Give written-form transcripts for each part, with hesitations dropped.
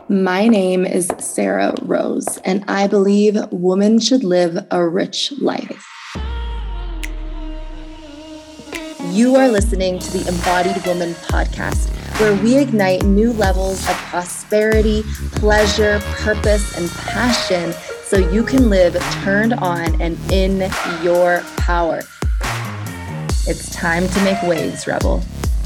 My name is Sarah Rose, and I believe women should live a rich life. You are listening to the Embodied Woman podcast, where we ignite new levels of prosperity, pleasure, purpose, and passion so you can live turned on and in your power. It's time to make waves, Rebel.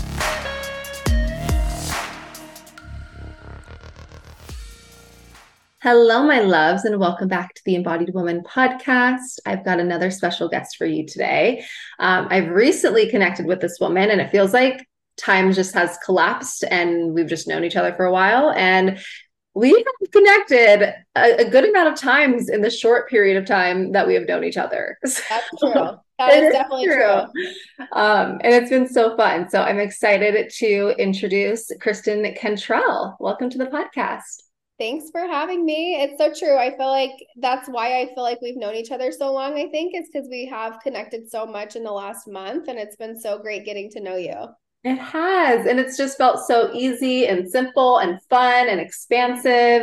Hello, my loves, and welcome back to the Embodied Woman podcast. I've got another special guest for you today. I've recently connected with this woman, and it feels like time just has collapsed, and we've just known each other for a while. And we have connected a good amount of times in the short period of time that we have known each other. That's true. That is definitely true. And it's been so fun. So I'm excited to introduce Kristen Cantrell. Welcome to the podcast. Thanks for having me. It's so true. I feel like that's why I feel like we've known each other so long. I think it's because we have connected so much in the last month, and it's been so great getting to know you. It has. And it's just felt so easy and simple and fun and expansive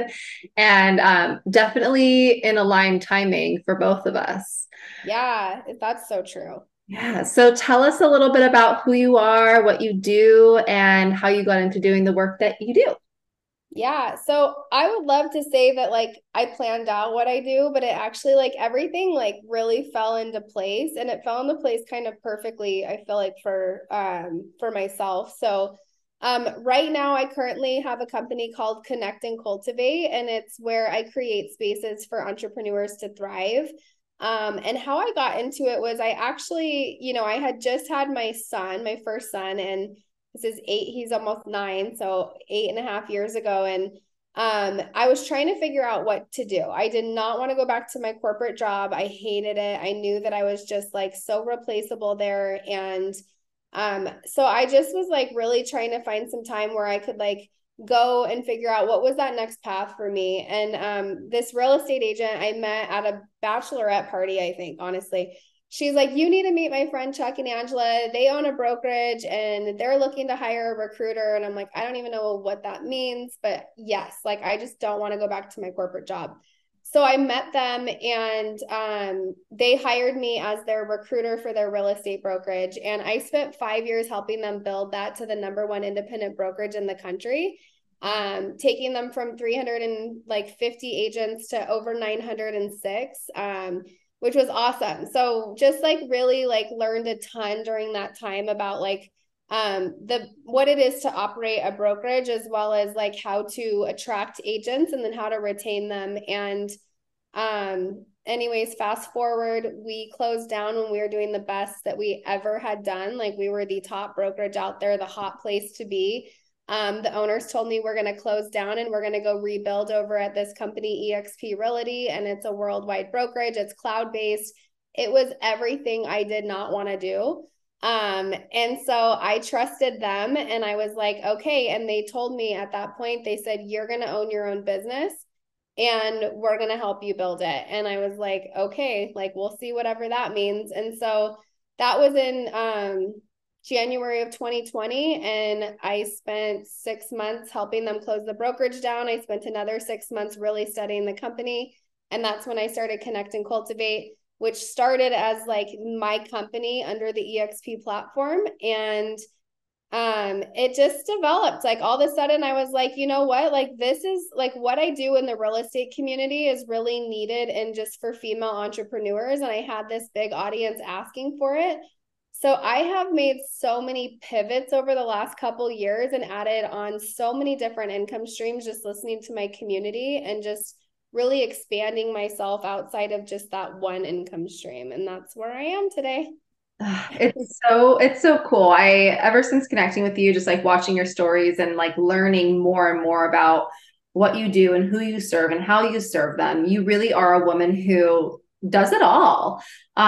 and definitely in aligned timing for both of us. Yeah, that's so true. Yeah. So tell us a little bit about who you are, what you do, and how you got into doing the work that you do. Yeah, so I would love to say that I planned out what I do, but it actually everything really fell into place, and it fell into place kind of perfectly, I feel like for myself. So right now I currently have a company called Connect and Cultivate, and it's where I create spaces for entrepreneurs to thrive. And how I got into it was I actually, I had just had my son, my first son, and this is he's almost 9, so 8.5 years ago. And I was trying to figure out what to do. I did not want to go back to my corporate job. I hated it. I knew that I was just so replaceable there. And so I just was really trying to find some time where I could go and figure out what was that next path for me. And this real estate agent I met at a bachelorette party, I think, honestly. She's like, you need to meet my friend Chuck and Angela. They own a brokerage and they're looking to hire a recruiter. And I'm like, I don't even know what that means, but yes, I just don't want to go back to my corporate job. So I met them, and they hired me as their recruiter for their real estate brokerage. And I spent 5 years helping them build that to the #1 independent brokerage in the country, taking them from 350 agents to over 906. Which was awesome. So just really learned a ton during that time about what it is to operate a brokerage, as well as how to attract agents and then how to retain them. And anyways, fast forward, we closed down when we were doing the best that we ever had done. We were the top brokerage out there, the hot place to be. The owners told me we're going to close down and we're going to go rebuild over at this company, eXp Realty, and it's a worldwide brokerage. It's cloud-based. It was everything I did not want to do. And so I trusted them, and I was like, okay. And they told me at that point, they said, you're going to own your own business and we're going to help you build it. And I was like, okay, we'll see whatever that means. And so that was in, January of 2020. And I spent 6 months helping them close the brokerage down. I spent another 6 months really studying the company. And that's when I started Connect and Cultivate, which started as my company under the eXp platform. And it just developed. All of a sudden I was like, you know what, this is what I do in the real estate community is really needed, and just for female entrepreneurs. And I had this big audience asking for it. So I have made so many pivots over the last couple years and added on so many different income streams, just listening to my community and just really expanding myself outside of just that one income stream. And that's where I am today. It's so cool. I ever since connecting with you, just watching your stories and learning more and more about what you do and who you serve and how you serve them. You really are a woman who does it all.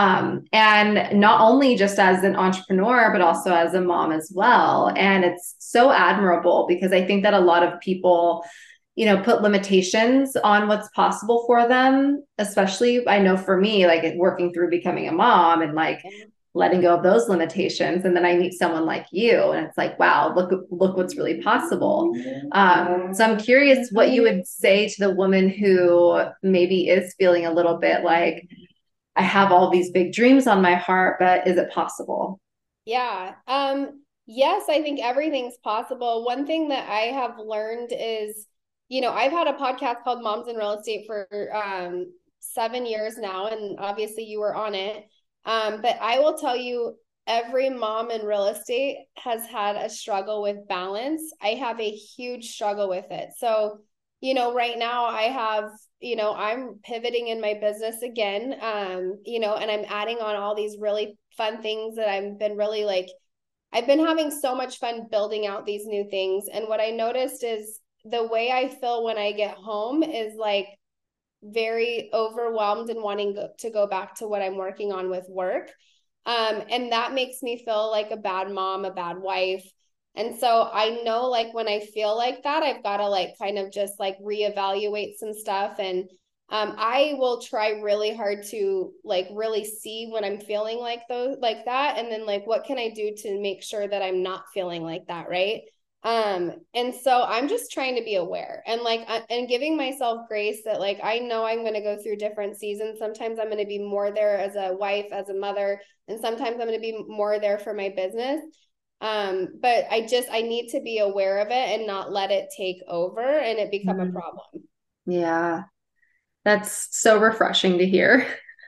And not only just as an entrepreneur, but also as a mom as well. And it's so admirable because I think that a lot of people, put limitations on what's possible for them, especially I know for me, working through becoming a mom and letting go of those limitations. And then I meet someone like you, and it's like, wow, look what's really possible. So I'm curious what you would say to the woman who maybe is feeling a little bit like, I have all these big dreams on my heart, but is it possible? Yeah. Yes, I think everything's possible. One thing that I have learned is, I've had a podcast called Moms in Real Estate for 7 years now, and obviously you were on it. But I will tell you, every mom in real estate has had a struggle with balance. I have a huge struggle with it. So, right now I have, I'm pivoting in my business again, and I'm adding on all these really fun things that I've been having so much fun building out these new things. And what I noticed is the way I feel when I get home is like very overwhelmed and wanting to go back to what I'm working on with work. And that makes me feel like a bad mom, a bad wife. And so I know like when I feel like that, I've got to like kind of just like reevaluate some stuff. And I will try really hard to like really see when I'm feeling like those like that. And then like what can I do to make sure that I'm not feeling like that, right? And so I'm just trying to be aware and like and giving myself grace that like I know I'm going to go through different seasons. Sometimes I'm going to be more there as a wife, as a mother, and sometimes I'm going to be more there for my business. But I need to be aware of it and not let it take over and it become a Mm. problem. Yeah, that's so refreshing to hear.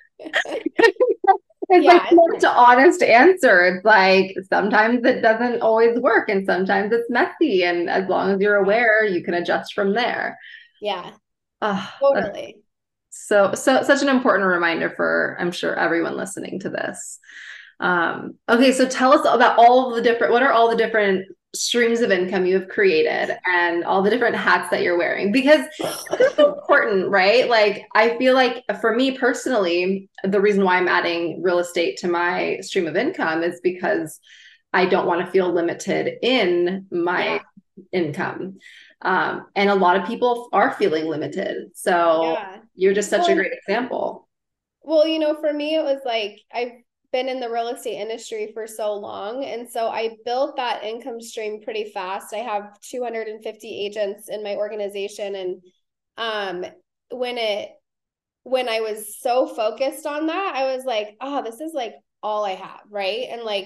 It's like Yeah, such an honest answer. It's like sometimes it doesn't always work and sometimes it's messy. And as long as you're aware, you can adjust from there. yeah, That's totally. such an important reminder for, I'm sure, everyone listening to this. Okay, so tell us about what are all the different streams of income you have created and all the different hats that you're wearing? Because it's so important, right? Like, I feel like for me personally, the reason why I'm adding real estate to my stream of income is because I don't want to feel limited in my Yeah, income. And a lot of people are feeling limited. So yeah. you're just such a Well, great example. Well, for me, it was like I've been in the real estate industry for so long. And so I built that income stream pretty fast. I have 250 agents in my organization. And um, when it when I was so focused on that, I was like, oh, this is like all I have, right? And like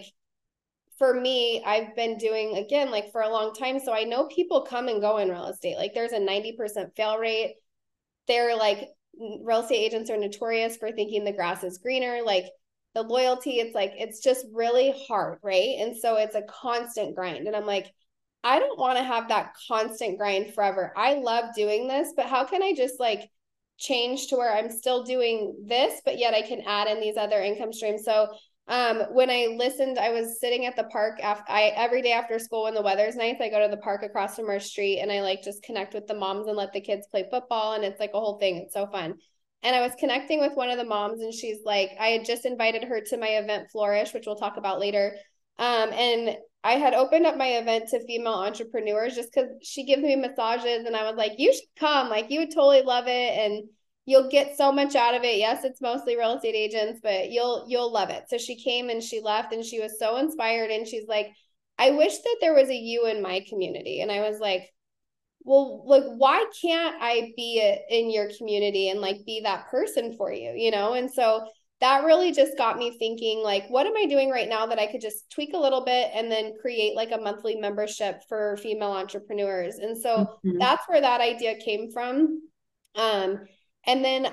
for me, I've been doing again like for a long time. So I know people come and go in real estate. Like there's a 90% fail rate. They're like real estate agents are notorious for thinking the grass is greener. Like the loyalty, it's like it's just really hard, right? And so it's a constant grind. And I'm like, I don't want to have that constant grind forever. I love doing this, but how can I just like change to where I'm still doing this, but yet I can add in these other income streams? So when I listened, I was sitting at the park every day after school when the weather's nice, I go to the park across from our street and I like just connect with the moms and let the kids play football. And it's like a whole thing. It's so fun. And I was connecting with one of the moms and she's like, I had just invited her to my event Flourish, which we'll talk about later. And I had opened up my event to female entrepreneurs just because she gives me massages and I was like, you should come, like you would totally love it. And you'll get so much out of it. Yes, it's mostly real estate agents, but you'll love it. So she came and she left and she was so inspired and she's like, I wish that there was a you in my community. And I was like, well, like why can't I be in your community and like be that person for you, And so that really just got me thinking like what am I doing right now that I could just tweak a little bit and then create like a monthly membership for female entrepreneurs. And so Mhm. that's where that idea came from. Um, and then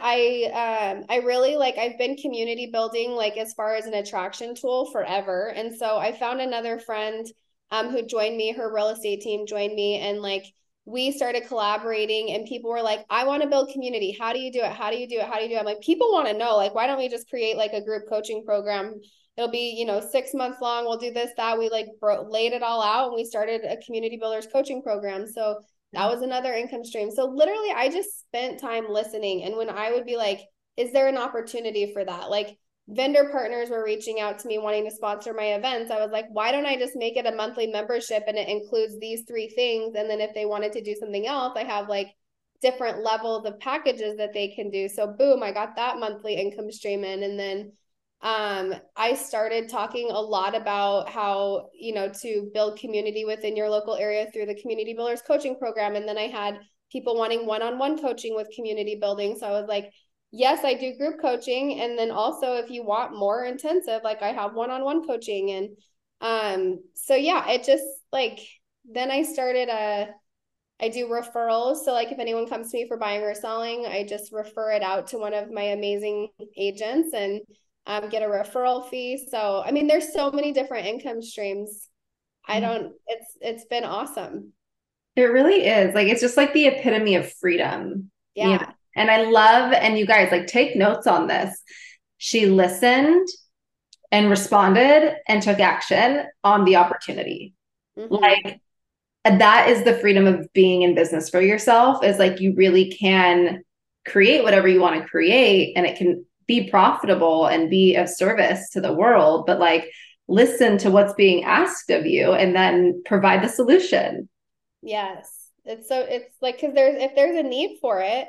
I really like I've been community building like as far as an attraction tool forever. And so I found another friend who joined me, her real estate team joined me, and like we started collaborating and people were like, I want to build community. How do you do it? How do you do it? How do you do it? I'm like, people want to know, like, why don't we just create like a group coaching program? It'll be, 6 months long. We'll do this, that. We like laid it all out and we started a community builders coaching program. So that was another income stream. So literally I just spent time listening. And when I would be like, is there an opportunity for that? Like vendor partners were reaching out to me wanting to sponsor my events. I was like, why don't I just make it a monthly membership and it includes these three things? And then if they wanted to do something else, I have like different levels of packages that they can do. So boom, I got that monthly income stream in. And then I started talking a lot about how, to build community within your local area through the Community Builders coaching program. And then I had people wanting one-on-one coaching with community building. So I was like, yes, I do group coaching. And then also if you want more intensive, like I have one-on-one coaching. And so yeah, it just like, then I started I do referrals. So like if anyone comes to me for buying or selling, I just refer it out to one of my amazing agents and get a referral fee. So, I mean, there's so many different income streams. It's been awesome. It really is. Like, it's just like the epitome of freedom. Yeah. And I love, and you guys like take notes on this. She listened and responded and took action on the opportunity. Mm-hmm. Like, that is the freedom of being in business for yourself, is like you really can create whatever you want to create and it can be profitable and be of service to the world, but like listen to what's being asked of you and then provide the solution. Yes. It's like, cause if there's a need for it,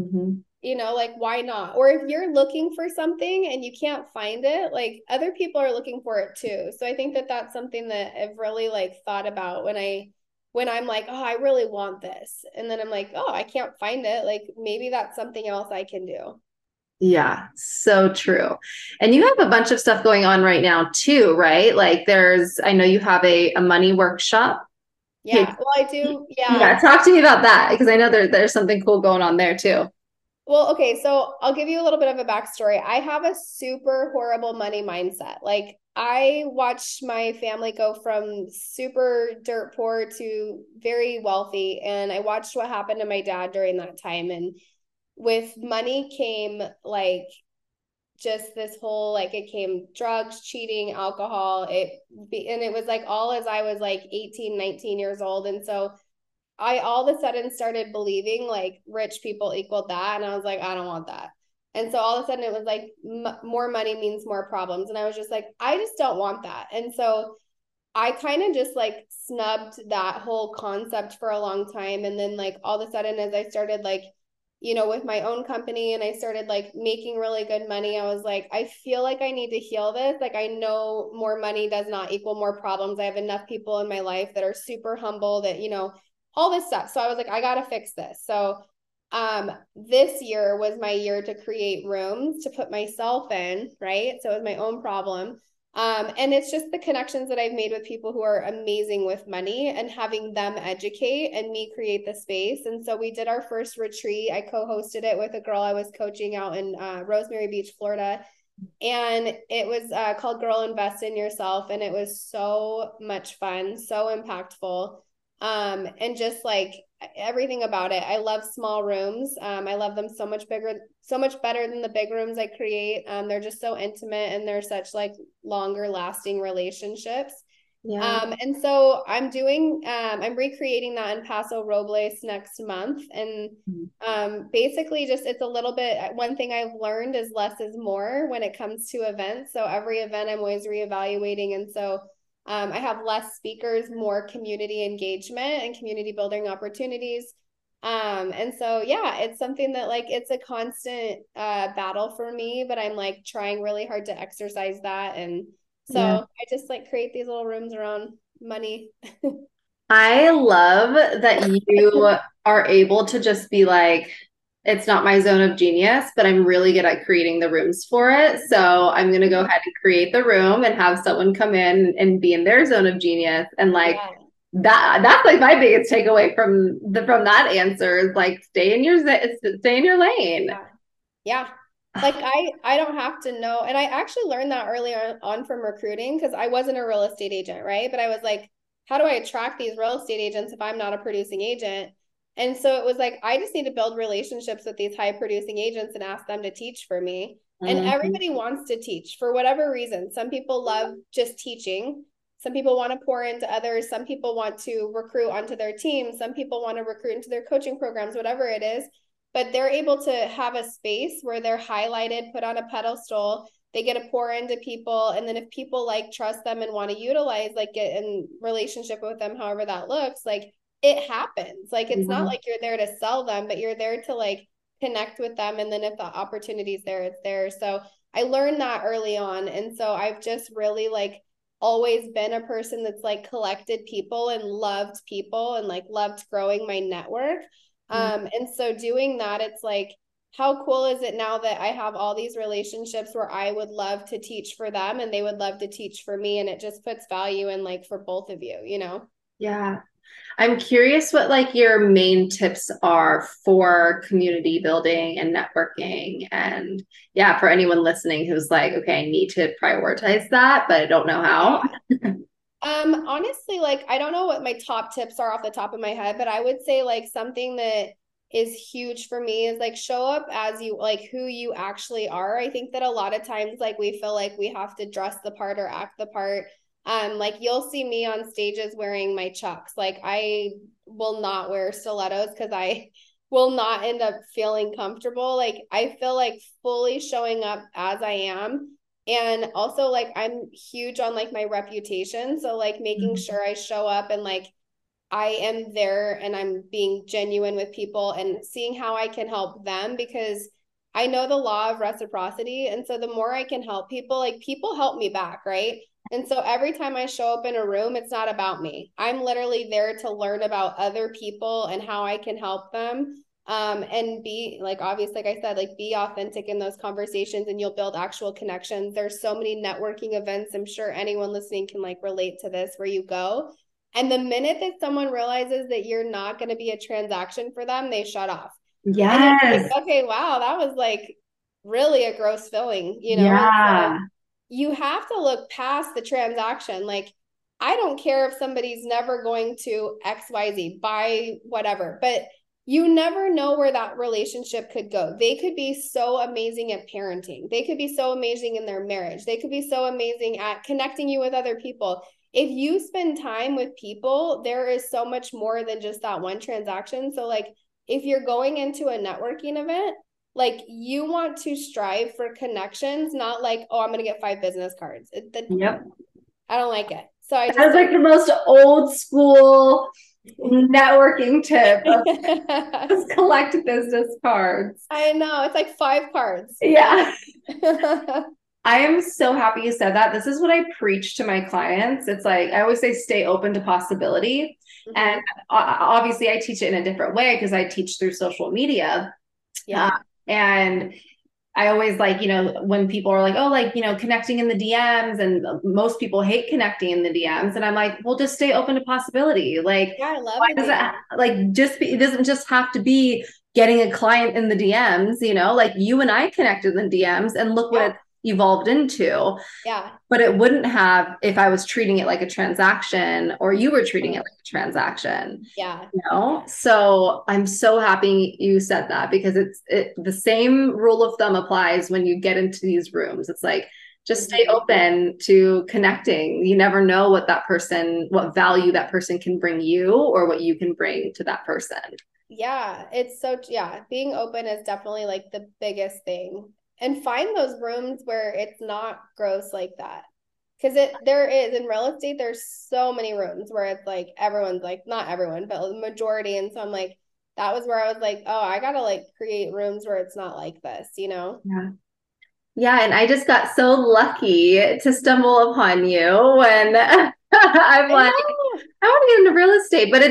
like why not? Or if you're looking for something and you can't find it, like other people are looking for it too. So I think that that's something that I've really like thought about when I'm like, oh, I really want this. And then I'm like, oh, I can't find it. Like maybe that's something else I can do. Yeah, so true. And you have a bunch of stuff going on right now too, right? Like I know you have a money workshop. Yeah, well, I do. Yeah, talk to me about that because I know there's something cool going on there too. Well, okay, so I'll give you a little bit of a backstory. I have a super horrible money mindset. Like I watched my family go from super dirt poor to very wealthy, and I watched what happened to my dad during that time. And with money came like just this whole like it came drugs, cheating, alcohol, and it was like all as I was like 18, 19 years old. And so I all of a sudden started believing like rich people equaled that. And I was like, I don't want that. And so all of a sudden it was like more money means more problems. And I was just like, I just don't want that. And so I kind of just like snubbed that whole concept for a long time. And then like all of a sudden, as I started like, with my own company and I started like making really good money, I was like, I feel like I need to heal this. Like I know more money does not equal more problems. I have enough people in my life that are super humble that, all this stuff. So I was like, I got to fix this. So this year was my year to create rooms to put myself in, right? So it was my own problem. And it's just the connections that I've made with people who are amazing with money and having them educate and me create the space. And so we did our first retreat. I co-hosted it with a girl I was coaching out in Rosemary Beach, Florida. And it was called Girl Invest in Yourself. And it was so much fun, so impactful. And just like everything about it. I love small rooms. I love them so much better than the big rooms I create. They're just so intimate and they're such like longer lasting relationships. Yeah. And so I'm recreating that in Paso Robles next month. And basically just it's a little bit, one thing I've learned is less is more when it comes to events. So every event I'm always reevaluating. And so I have less speakers, more community engagement and community building opportunities. And so, yeah, it's something that like, it's a constant battle for me, but I'm like trying really hard to exercise that. And so I just like create these little rooms around money. I love that you are able to just be like, it's not my zone of genius, but I'm really good at creating the rooms for it. So I'm going to go ahead and create the room and have someone come in and be in their zone of genius. And like that's like my biggest takeaway from that answer is like stay in your lane. Yeah. Like I don't have to know. And I actually learned that early on from recruiting because I wasn't a real estate agent, right? But I was like, how do I attract these real estate agents if I'm not a producing agent? And so it was like, I just need to build relationships with these high producing agents and ask them to teach for me. And everybody wants to teach for whatever reason. Some people love just teaching. Some people want to pour into others. Some people want to recruit onto their team. Some people want to recruit into their coaching programs, whatever it is. But they're able to have a space where they're highlighted, put on a pedestal. They get to pour into people. And then if people like trust them and want to utilize, like get in relationship with them, however that looks, like it happens. Like, it's not like you're there to sell them, but you're there to like connect with them. And then if the opportunity is there, it's there. So I learned that early on. And so I've just really like always been a person that's like collected people and loved people and like loved growing my network. And so doing that, it's like, how cool is it now that I have all these relationships where I would love to teach for them and they would love to teach for me. And it just puts value in like for both of you, you know? Yeah. I'm curious what like your main tips are for community building and networking. And yeah, for anyone listening who's like, okay, I need to prioritize that, but I don't know how. Honestly, like I don't know what my top tips are off the top of my head, but I would say like something that is huge for me is like show up as you like who you actually are. I think that a lot of times like we feel like we have to dress the part or act the part. Like you'll see me on stages wearing my Chucks. Like I will not wear stilettos because I will not end up feeling comfortable. Like I feel like fully showing up as I am, and also like I'm huge on like my reputation, so like making sure I show up and like I am there and I'm being genuine with people and seeing how I can help them, because I know the law of reciprocity, and so the more I can help people, like people help me back, right? And so every time I show up in a room, it's not about me. I'm literally there to learn about other people and how I can help them. And be like, obviously, like I said, like be authentic in those conversations and you'll build actual connections. There's so many networking events. I'm sure anyone listening can like relate to this, where you go. And the minute that someone realizes that you're not going to be a transaction for them, they shut off. And it's Yes. like, okay, wow, that was like really a gross feeling, you know? And so Yeah. you have to look past the transaction. Like, I don't care if somebody's never going to XYZ, buy whatever, but you never know where that relationship could go. They could be so amazing at parenting. They could be so amazing in their marriage. They could be so amazing at connecting you with other people. If you spend time with people, there is so much more than just that one transaction. So, like, if you're going into a networking event, like you want to strive for connections, not like, oh, I'm going to get 5 business cards. Yep. I don't like it. So I That just was like the most old school networking tip of don't. just collect business cards. I know. It's like 5 cards. Yeah. Yeah. I am so happy you said that. This is what I preach to my clients. It's like I always say, stay open to possibility. And Mhm. obviously, I teach it in a different way because I teach through social media. Uh, Yeah. and I always like, when people are like, oh, like, connecting in the DMs, and most people hate connecting in the DMs. And I'm like, well, just stay open to possibility. Like, Yeah, I love why the does it DM. like just be, it doesn't just have to be getting a client in the DMs, like you and I connected in the DMs and look what Yeah. it evolved into. Yeah. But it wouldn't have if I was treating it like a transaction or you were treating it Totally. like a transaction. Yeah. So I'm so happy you said that, because the same rule of thumb applies when you get into these rooms. It's like, just stay Mhm. open to connecting. You never know what value that person can bring you, or what you can bring to that person. Yeah, it's so, yeah, being open is definitely like the biggest thing. And find those rooms where it's not gross like that. Because there is in real estate, there's so many rooms where it's like everyone's like, not everyone, but the majority. And so I'm like, that was where I was like, oh, I gotta like create rooms where it's not like this, you know? Yeah. Yeah, and I just got so lucky to stumble upon you when I'm I like, know. I want to get into real estate, but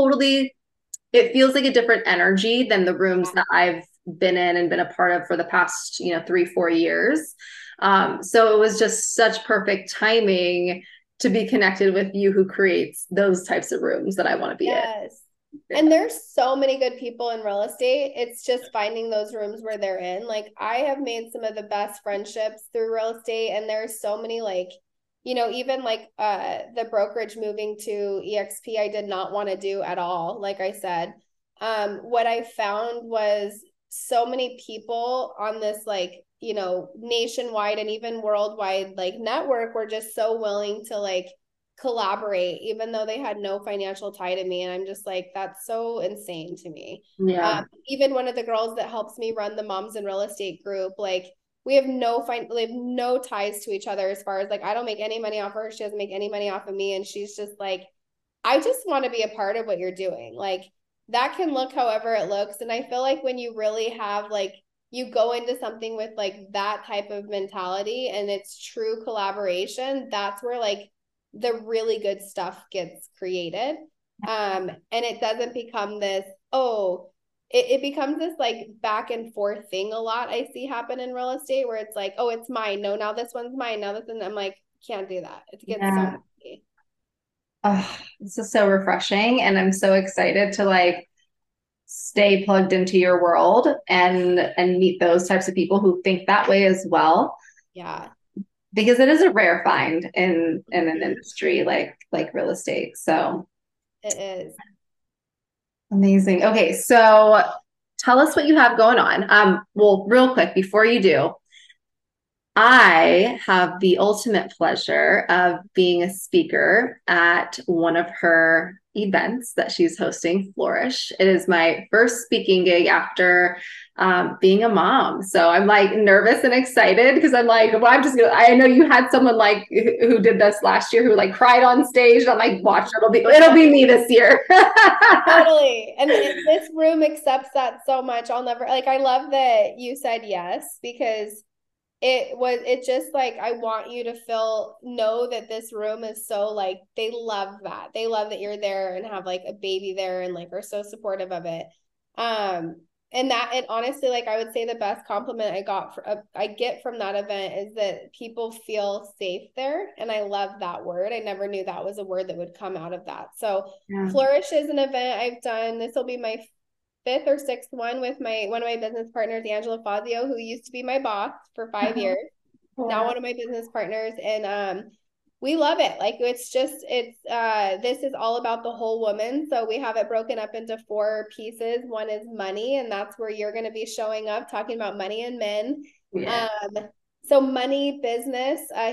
it feels like a different energy than the rooms Yeah. that I've been in and been a part of for the past, 3, 4 years. So it was just such perfect timing to be connected with you, who creates those types of rooms that I want to be in. Yes. And there's so many good people in real estate. It's just finding those rooms where they're in. Like I have made some of the best friendships through real estate, and there's so many like, even like the brokerage moving to EXP, I did not want to do at all, like I said. What I found was so many people on this like, nationwide and even worldwide like network were just so willing to like collaborate, even though they had no financial tie to me. And I'm just like, that's so insane to me. Yeah. Even one of the girls that helps me run the Moms in Real Estate group, like we have no ties to each other, as far as like I don't make any money off her, she doesn't make any money off of me, and she's just like, I just want to be a part of what you're doing. Like that can look however it looks, and I feel like when you really have like you go into something with like that type of mentality and it's true collaboration, that's where like the really good stuff gets created. And it doesn't become this, it becomes this like back and forth thing a lot I see happen in real estate where it's like, oh, it's mine. No, now this one's mine. Now this one, I'm like, can't do that. It gets so Yeah. messy. Oh, this is so refreshing. And I'm so excited to like stay plugged into your world and meet those types of people who think that way as well. Yeah. Because it is a rare find in an industry like real estate. So It is. amazing. Okay, so tell us what you have going on. Well, real quick before you do, I have the ultimate pleasure of being a speaker at one of her events that she's hosting, Flourish. It is my first speaking gig after being a mom. So I'm like nervous and excited because I'm like, well, I know you had someone like who did this last year who like cried on stage. And I'm like, watch, it'll be me this year. Totally. And this room accepts that so much. I'll never, like, I love that you said yes because it just like I want you to know that this room is so like they love that you're there and have like a baby there and like are so supportive of it. And that, and honestly, like I would say the best compliment I get from that event is that people feel safe there, and I love that word. I never knew that was a word that would come out of that. So Yeah. Flourish is an event I've done. This will be my fifth or sixth one with one of my business partners, Angela Fazio, who used to be my boss for 5 years. Now one of my business partners, and we love it. Like it's this is all about the whole woman. So we have it broken up into 4 pieces. One is money, and that's where you're going to be showing up talking about money and men. Yeah. So money, business, a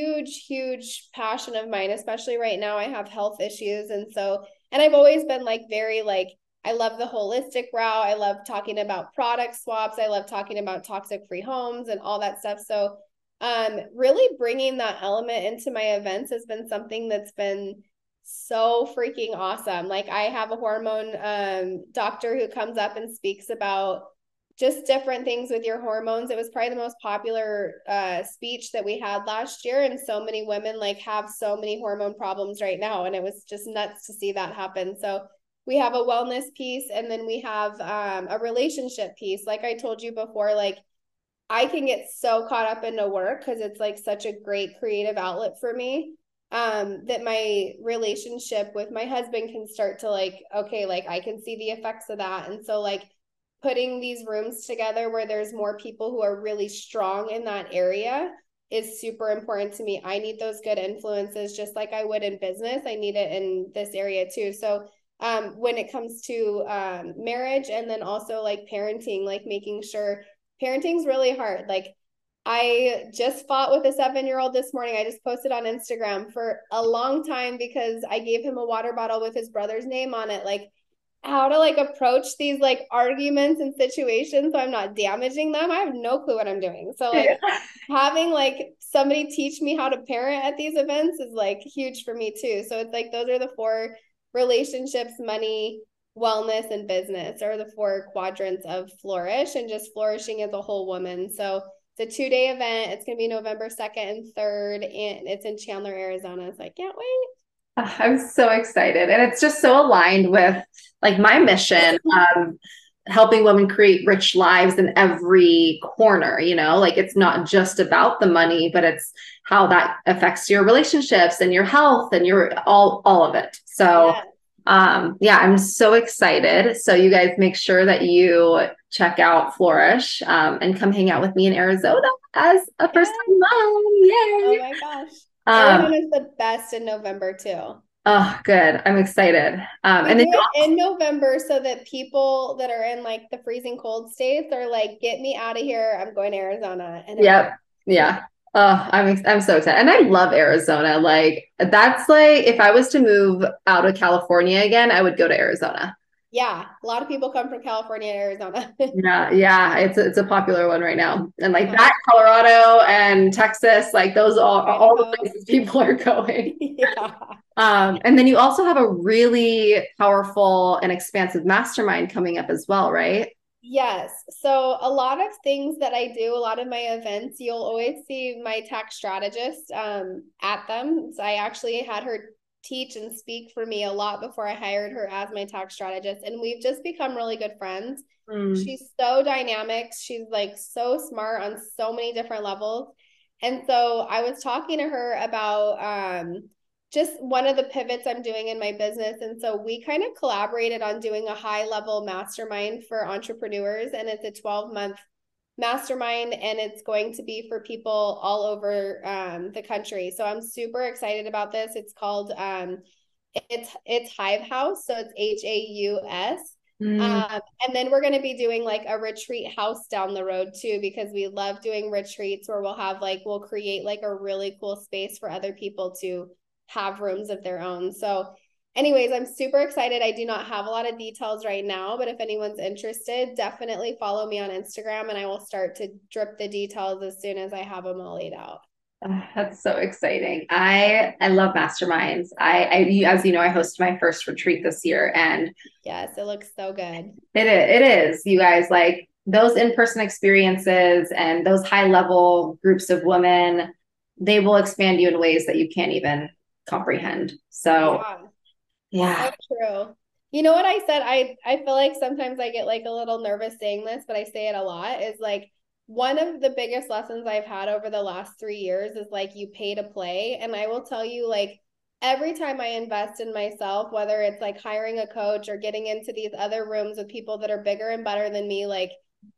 huge passion of mine, especially right now. I have health issues, and I've always been like very like I love the holistic route. I love talking about product swaps. I love talking about toxic free homes and all that stuff. So really bringing that element into my events has been something that's been so freaking awesome. Like I have a hormone doctor who comes up and speaks about just different things with your hormones. It was probably the most popular speech that we had last year. And so many women like have so many hormone problems right now. And it was just nuts to see that happen. So we have a wellness piece, and then we have a relationship piece. Like I told you before, like I can get so caught up into work because it's like such a great creative outlet for me, that my relationship with my husband can start to like, okay, like I can see the effects of that. And so like putting these rooms together where there's more people who are really strong in that area is super important to me. I need those good influences just like I would in business. I need it in this area too. So when it comes to marriage, and then also like parenting, like making sure parenting's really hard. Like I just fought with a 7-year-old this morning. I just posted on Instagram for a long time because I gave him a water bottle with his brother's name on it. Like how to like approach these like arguments and situations so I'm not damaging them. I have no clue what I'm doing. So like having like somebody teach me how to parent at these events is like huge for me too. So it's like those are the 4 relationships, money, wellness, and business are the 4 quadrants of Flourish, and just flourishing as a whole woman. So it's a 2-day event. It's going to be November 2nd and 3rd, and it's in Chandler, Arizona. So I can't wait. I'm so excited. And it's just so aligned with like my mission of helping women create rich lives in every corner, like it's not just about the money, but it's how that affects your relationships and your health and your all of it. So yeah, I'm so excited. So you guys make sure that you check out Flourish and come hang out with me in Arizona as a first time mom. Yay. Oh my gosh. Arizona's the best in November too. Oh, good. I'm excited. And then in November so that people that are in like the freezing cold states are like, get me out of here. I'm going to Arizona. And yep. Yeah. Oh, I'm so excited. And I love Arizona. Like that's like, if I was to move out of California again, I would go to Arizona. Yeah. A lot of people come from California to Arizona. Yeah. It's a popular one right now. And like that, Colorado and Texas, like those are all the places people are going. Yeah. And then you also have a really powerful and expansive mastermind coming up as well, right? Yes. So a lot of things that I do, a lot of my events, you'll always see my tax strategist at them. So I actually had her teach and speak for me a lot before I hired her as my tax strategist. And we've just become really good friends. Mm. She's so dynamic. She's like so smart on so many different levels. And so I was talking to her about just one of the pivots I'm doing in my business. And so we kind of collaborated on doing a high level mastermind for entrepreneurs. And it's a 12-month mastermind, and it's going to be for people all over the country. So I'm super excited about this. It's called it's Hive House. So it's HAUS. Mm. And then we're going to be doing like a retreat house down the road too, because we love doing retreats where we'll create like a really cool space for other people to have rooms of their own. So anyways, I'm super excited. I do not have a lot of details right now, but if anyone's interested, definitely follow me on Instagram and I will start to drip the details as soon as I have them all laid out. That's so exciting. I love masterminds. As you know, I hosted my first retreat this year, and Yes, it looks so good. it is, you guys, like those in-person experiences and those high level groups of women, they will expand you in ways that you can't even comprehend. So Yeah, so yeah. true. You know what I said? I feel like sometimes I get like a little nervous saying this, but I say it a lot, is like one of the biggest lessons I've had over the last 3 years is like you pay to play. And I will tell you, like, every time I invest in myself, whether it's like hiring a coach or getting into these other rooms with people that are bigger and better than me, like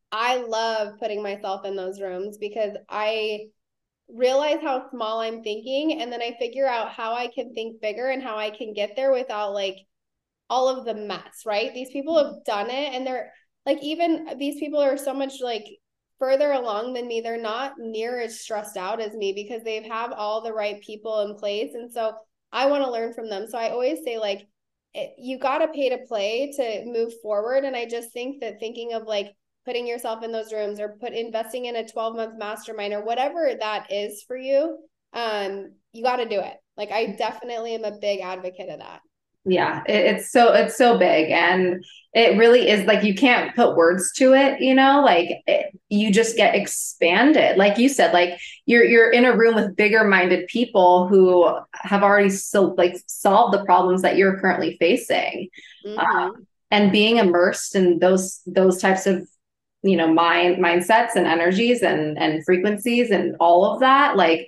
I love putting myself in those rooms because I realize how small I'm thinking, and then I figure out how I can think bigger and how I can get there without like all of the mess, right? These people have done it, and they're like, even these people are so much like further along than me. They're not near as stressed out as me because they have all the right people in place. And so I want to learn from them. So I always say, like, you got to pay to play to move forward. And I just think that thinking of like putting yourself in those rooms or investing in a 12-month mastermind or whatever that is for you, you got to do it. Like, I definitely am a big advocate of that. Yeah, it's so big, and it really is, like you can't put words to it, like you just get expanded, like you said, like you're in a room with bigger minded people who have already solved the problems that you're currently facing. Mm-hmm. And being immersed in those types of mindsets and energies and frequencies and all of that, like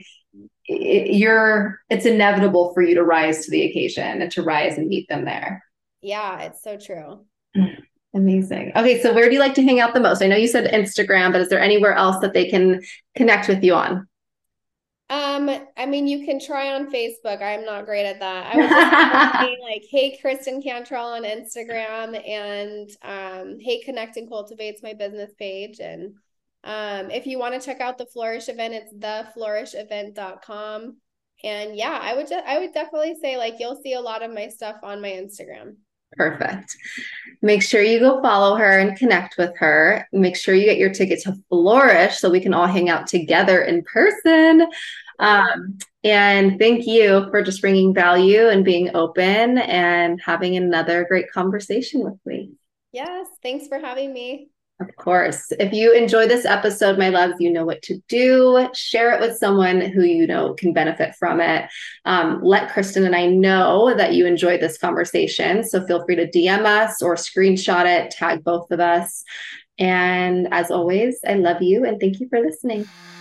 it's inevitable for you to rise to the occasion and to rise and meet them there. Yeah, it's so true. Amazing. Okay, so where do you like to hang out the most? I know you said Instagram, but is there anywhere else that they can connect with you on? I mean, you can try on Facebook. I'm not great at that. I would just say like, hey, Kristen Cantrell on Instagram, and hey, Connect and Cultivate's my business page. And if you want to check out the Flourish event, it's theflourishevent.com. And yeah, I would definitely say like you'll see a lot of my stuff on my Instagram. Perfect. Make sure you go follow her and connect with her. Make sure you get your ticket to Flourish so we can all hang out together in person. And thank you for just bringing value and being open and having another great conversation with me. Yes, thanks for having me. Of course. If you enjoy this episode, my loves, you know what to do. Share it with someone who you know can benefit from it. Let Kristen and I know that you enjoyed this conversation. So feel free to DM us or screenshot it, tag both of us. And as always, I love you and thank you for listening.